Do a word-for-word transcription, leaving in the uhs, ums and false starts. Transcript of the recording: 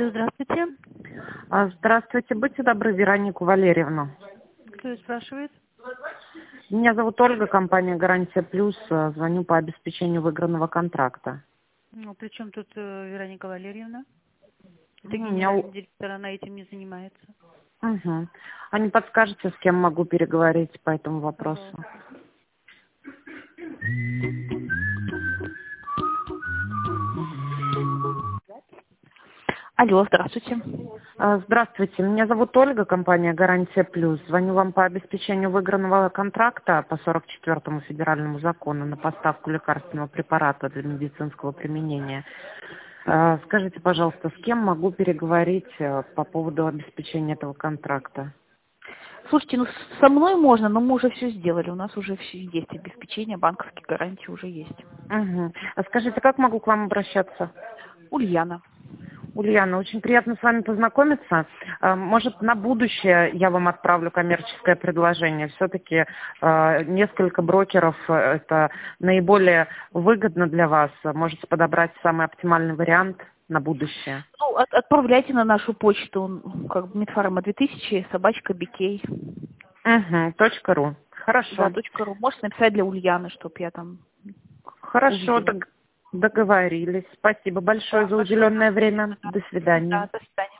Плюс, здравствуйте. А, Здравствуйте, будьте добры, Веронику Валерьевну. Кто ее спрашивает? Меня зовут Ольга, компания «Гарантия Плюс». А, Звоню по обеспечению выигранного контракта. Ну, при чем тут э, Вероника Валерьевна? Это Ну, у меня... у- генеральный директор, она этим не занимается. Мгм. А не подскажете, с кем могу переговорить по этому вопросу? Пожалуйста. Алло, здравствуйте. А, Здравствуйте, меня зовут Ольга, компания «Гарантия Плюс». Звоню вам по обеспечению выигранного контракта по сорок четвёртому федеральному закону на поставку лекарственного препарата для медицинского применения. А, Скажите, пожалуйста, с кем могу переговорить э, по поводу обеспечения этого контракта? Слушайте, ну с- со мной можно, но мы уже все сделали. У нас уже все есть обеспечение, банковские гарантии уже есть. Угу. А скажите, как могу к вам обращаться? Ульяна. Ульяна, очень приятно с вами познакомиться. А, Может, на будущее я вам отправлю коммерческое предложение. Все-таки э, несколько брокеров э, это наиболее выгодно для вас. Можете подобрать самый оптимальный вариант на будущее. Ну, от- отправляйте на нашу почту, м, как бы медфарма две тысячи, собачка бикей. Угу. Точка ру. Да, Хорошо. точка ру. Можете написать для Ульяны, чтоб я там Хорошо, увидела. дог- договорились. Спасибо большое Да, за большое уделенное спасибо. время. До свидания. Да, до свидания.